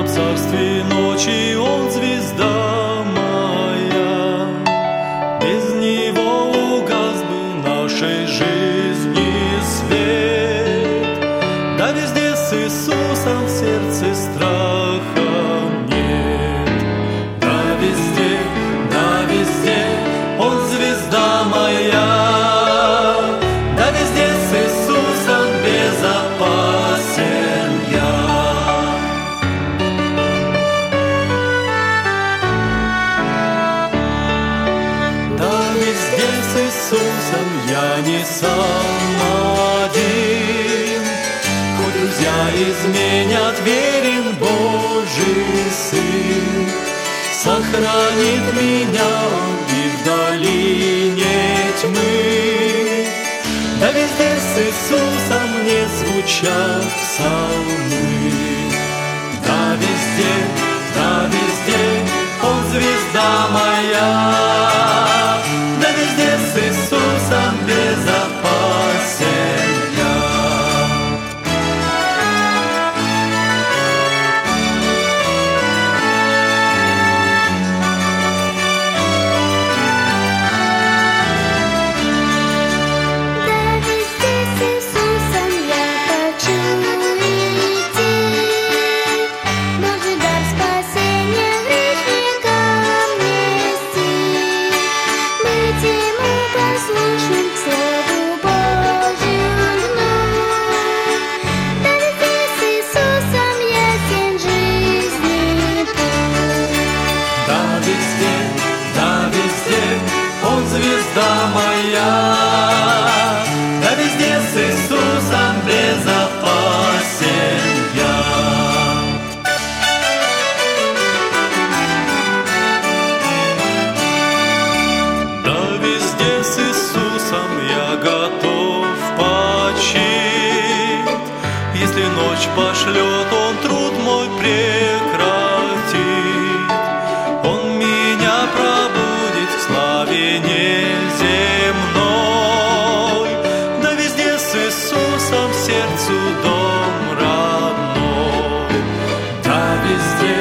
царстве ночи Он звезда моя. Без Него угас бы нашей жизни свет. Да везде с Иисусом в сердце страха нет. Да везде Он звезда моя. Да везде с Иисусом безопасен я. Да везде с Иисусом я не сам один. Хоть друзья изменят, верен Божий Сын. Сохранит меня и в долине тьмы. Да везде с Иисусом не звучат псалмы. Да везде Он звезда моя. Да везде с Иисусом безопасен я. Он звезда моя. Да везде с Иисусом безопасен я. Да везде с Иисусом я готов почить. Если ночь пошлет Он труд мой прекратит. Он меня пробудит в славе неземной. Да везде с Иисусом сердцу дом родной. Да везде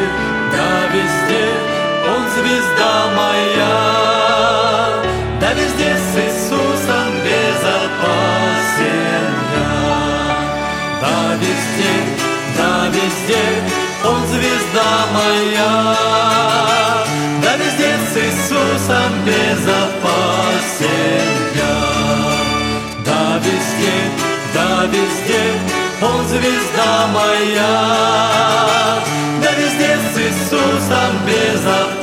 Он звезда моя. Да везде с Иисусом безопасен я. Да везде Он звезда моя. Да везде с Иисусом безопасен я. Да везде Он звезда моя. Да везде с Иисусом безопасен.